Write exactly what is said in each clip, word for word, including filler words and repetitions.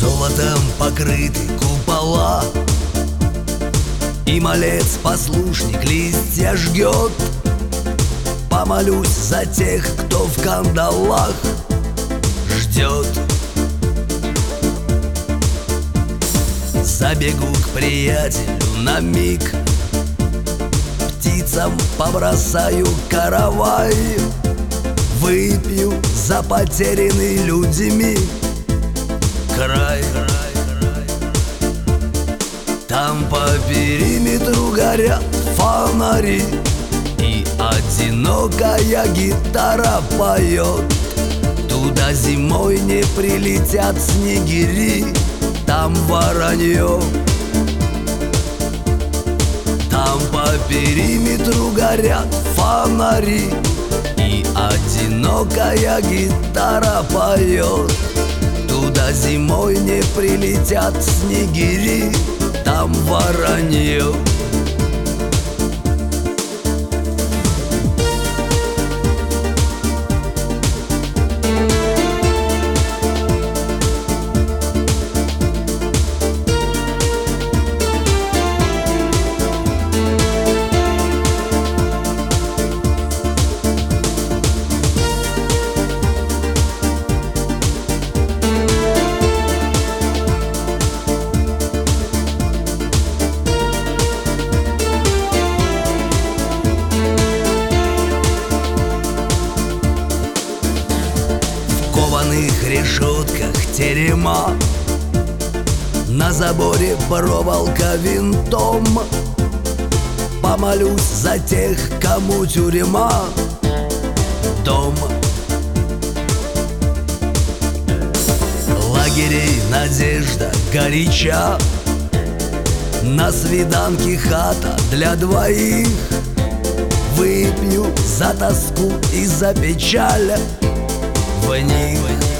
Золотом покрыты купола, и малец-послушник листья жгет. Помолюсь за тех, кто в кандалах ждет. Забегу к приятелю на миг, птицам побросаю каравай, выпью за потерянный людьми край. Там по периметру горят фонари, и одинокая гитара поет. Туда зимой не прилетят снегири, там воронье. Там по периметру горят фонари, и одинокая гитара поет. Туда зимой не прилетят снегири, там воронье. В кованых решетках терема, на заборе проволока винтом. Помолюсь за тех, кому тюрьма дом. Лагерей надежда горяча, на свиданке хата для двоих. Выпью за тоску и за печаль в них.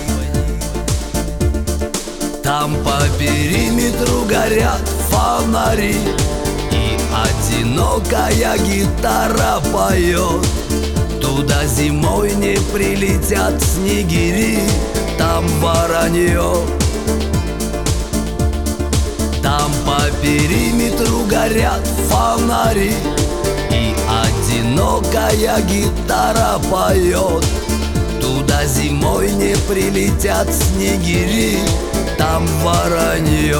Там по периметру горят фонари, и одинокая гитара поет. Туда зимой не прилетят снегири, там воронье. Там по периметру горят фонари, и одинокая гитара поет. Туда зимой не прилетят снегири, там воронье.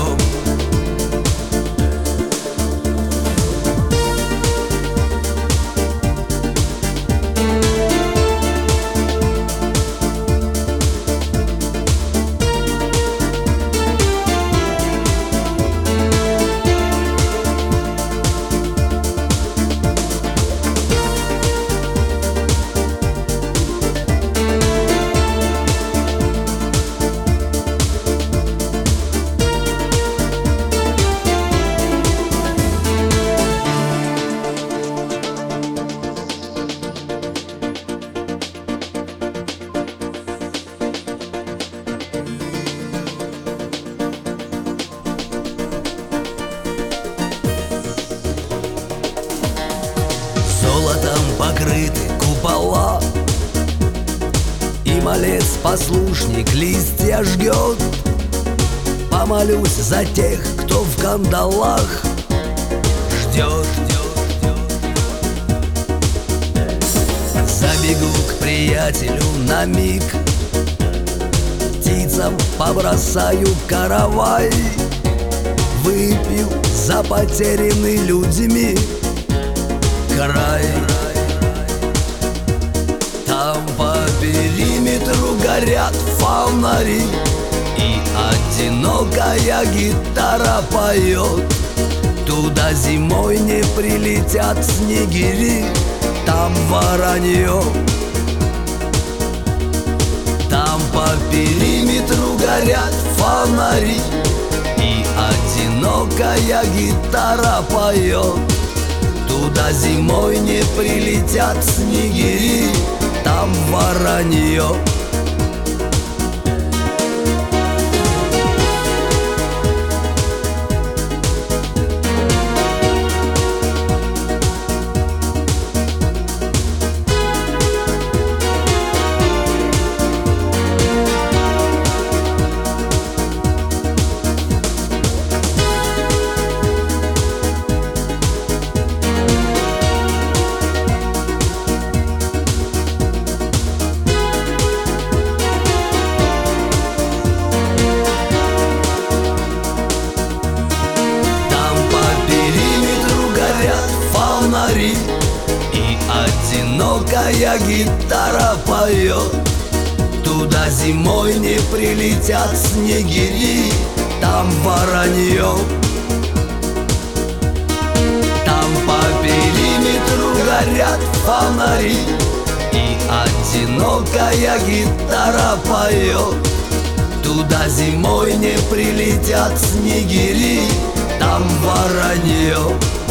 Золотом покрыты купола, и малец-послушник листья жгет. Помолюсь за тех, кто в кандалах ждет. Забегу к приятелю на миг, птицам побросаю каравай, выпью за потерянный людьми край. Там по периметру горят фонари, и одинокая гитара поет. Туда зимой не прилетят снегири, там воронье. Там по периметру горят фонари, и одинокая гитара поет. Туда зимой не прилетят снегири, там воронье. одинокая гитара поет. Туда зимой не прилетят снегири, там воронье. Там по периметру горят фонари, и одинокая гитара поет. Туда зимой не прилетят снегири, там воронье.